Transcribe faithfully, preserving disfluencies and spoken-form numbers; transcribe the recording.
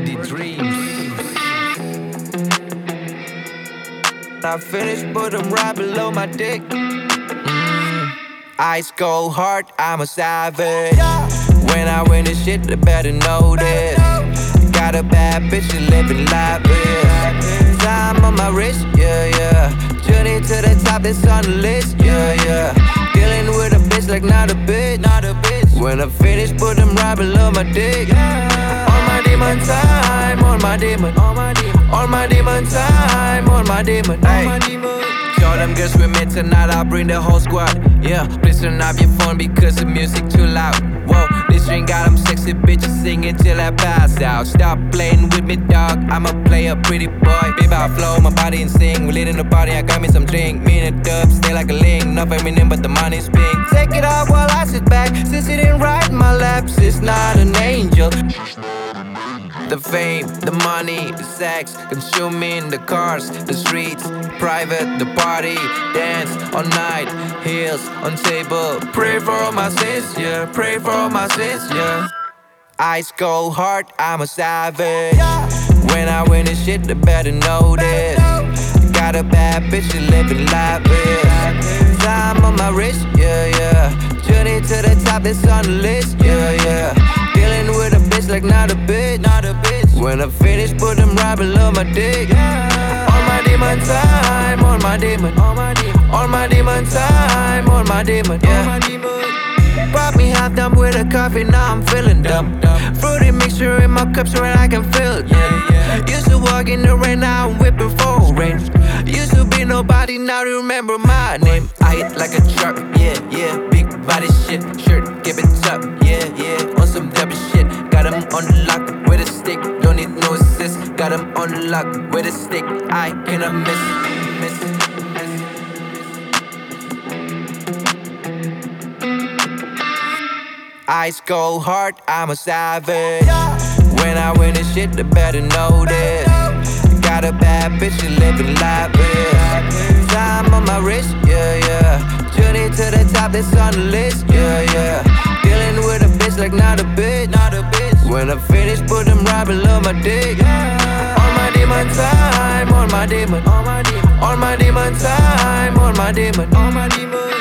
Melody Dreams. I finished, put them right below my dick. Mm. Ice cold heart, I'm a savage. When I win this shit, they better know this. Got a bad bitch, she living lavish. Time on my wrist, yeah, yeah. Journey to the top, it's on the list, yeah, yeah. Dealing with a bitch like not a bitch, not a bitch. When I finish, put them right below my dick. On my demon time, on my demon, on my demon, on my demon time, on my demon, ay. Show them girls with me tonight, I'll bring the whole squad. Yeah, please turn off your phone because the music too loud. Whoa, this ring got them sexy bitches singing till I pass out. Stop playing with me, dog, I'ma play a pretty boy. Baby, I flow my body and sing. We lit in the party, I got me some drink. Me and the dub, stay like a link. Not feminine, but the money's pink. Take it off while I sit back. Since it ain't right in my lap, she's not an angel. The fame, the money, the sex, consuming the cars, the streets, private, the party, dance all night, heels on table. Pray for my sins, yeah, pray for my sins, yeah. Ice cold heart, I'm a savage. When I win this shit, they better know this. Got a bad bitch, she living lavish. Time on my wrist, yeah, yeah. Journey to the top, it's on the list, yeah, yeah. Dealing with a bitch like not a bitch, not a bitch. When I finish, put them right below my dick. On my demon time, on my demon, on my demon, on my demon time, on my demon, yeah. Pop me half done with a coffee, now I'm feeling dumb. Fruity mixture in my cup so that I can feel it, yeah. Used to walk in the rain, now I'm whipping for rain. Used to be nobody, now remember my name. I hit like a truck, yeah, yeah. Big body shit, shirt, give it up, yeah, yeah. On some double shit, got him on the lock with a stick. Don't need no assist, got him on the lock with a stick. I cannot miss, miss. Ice cold heart, I'm a savage. When I win this shit, they better know this. Got a bad bitch, she living lavish. Time on my wrist, yeah, yeah. Journey to the top, it's on the list, yeah, yeah. Dealing with a bitch like not a bitch, not a bitch. When I finish, put them right below my dick. On my demon time, on my demon, on my demon, on my demon time, on my demon, on my demon.